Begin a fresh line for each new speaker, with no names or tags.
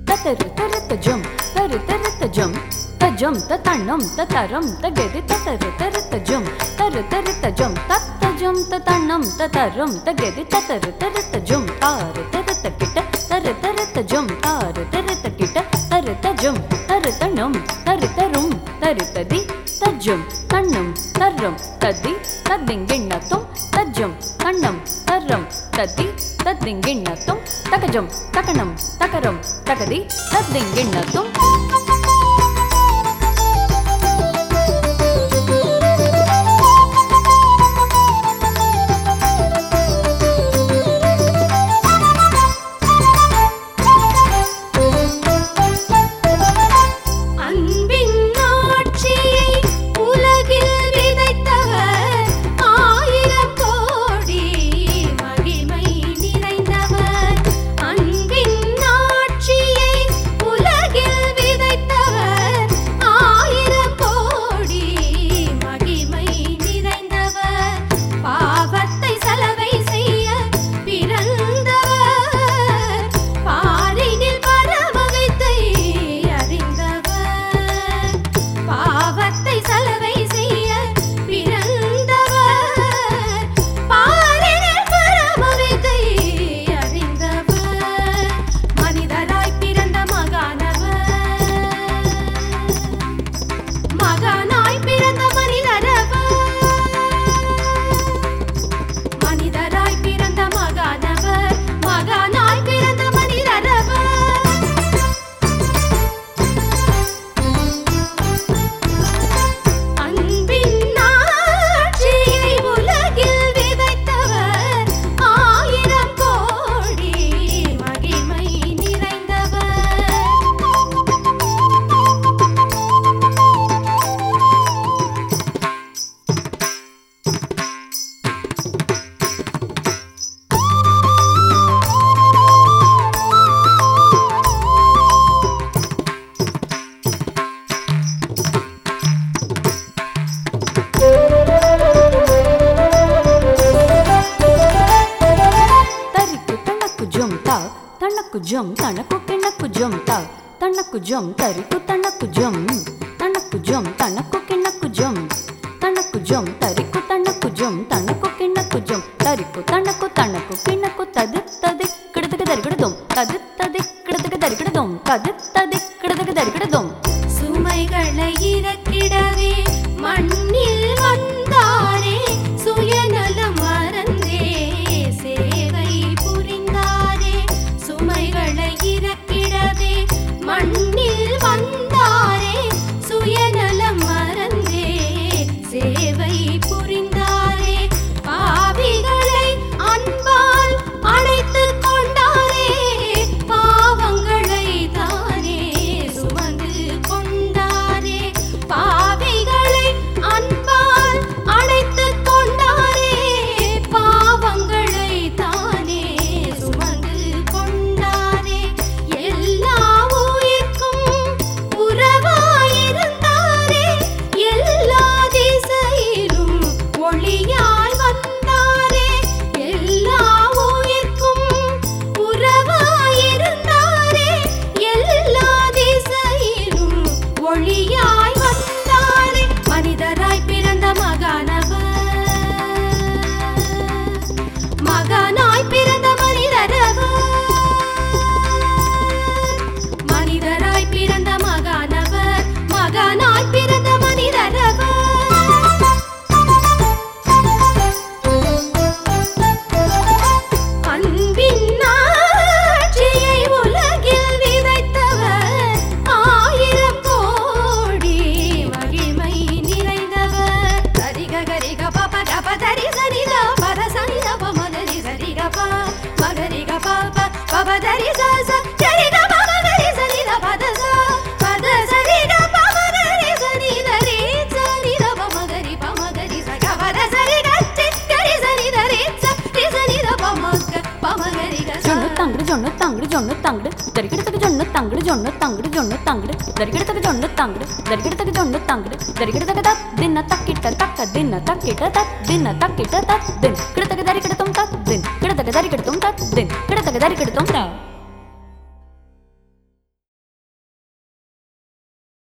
tataru taru tajum taru taru tajum tajum tatanam tataram tagadi tataru taru tajum taru taru tajum tatajum tatanam tataram tagadi tataru taru tajum taru taru takita taru taru tajum taru taru takita taru tajum taru tanam taru tarum taru tadi tajum tannam taram tadi tadinginnatum tajum tannam taram tadi tadinginnatum takajum takanam takaram takadi tadinginnatum Tanakujum, tanakukinakujem ta, tanakujum, tariku tanakujum, tanakujum, tanakukinakujem, tanakujum, tariku tanakujum, tanakukinakujem, tariku tanaku tanakukinaku tadit tadik kidadak darikidum, tadit tadik kidadak darikidum, tadit tadik kidadak darikidum.
சுமைகளை இறக்கிடவே மண்ணில் வந்தாரே சுயநலம் மறந்தே சேவை புரிந்தாரே சுமைகளை இறக்கிடவே மண்ணில் வந்தாரே சுயநலம் மறந்தே சேவை புரிந்தாரே பாவிகளை அன்பால் அழைத்துக் கொண்டாரே பாவங்களை தானே சுமந்து கொண்டாரே பாவிகளை அன்பால் அழைத்துக் கொண்டாரே பாவங்களை தானே சுமந்து கொண்டாரே எல்லா உயிர்க்கும் உறவாயிருந்தாரே எல்லா திசையிலும் ஒளியாய் வந்தாரே எல்லா உயிர்க்கும் உறவாயிருந்தாரே எல்லா திசையிலும் ஒளியாய் வந்தாரே மனிதராய் பிறந்த மகானவர் மகனாய் பிறந்த மனிதரவர் மனிதராய் பிறந்த மகானவர் மகனாய் பிறந்த மனிதரவர் அன்பின் ஆட்சியை உலகில் விதைத்தவர் ஆயிரம் கோடி மகிமை நிறைந்தவர் சரிக கரிக பப கப தரி சரித பத சனித பமதரி சரிக ப மகரிக பப பப தரி ச சரிக பமதரி சரித பத ச பத சரிக பமதரி சரித ரீ சரித பமகரி பமகரி ச கபத சரிக சிக்கரி சரித ரீ சரித பமக பமகரி க
ஜொன்னு தாங்கடு ஜொன்னு தாங்கடு தரிக்கிடத்துக்கு ஜொன்னு தாங்கடு ஜொன்னு தாங்கடு ஜொன்னு தாங்கடு தரிக்கிடத்துக்கு ஜொன்னு தாங்கடு தரிக்கிடத்துக்கு ஜொன்னு தாங்கடு தரிக்கிடத்துக்கு தத் தின்ன தக்கிட்ட தக்க தின்ன தக்கிட்ட தத் தின்ன தக்கிட்ட தத் தின் கிடத்துக்கு தரிக்கிடத்தும் தத் தின் கிடத்துக்கு தரிக்கிடத்தும் தத் தின் கிடத்துக்கு தரிக்கிடத்தும் தா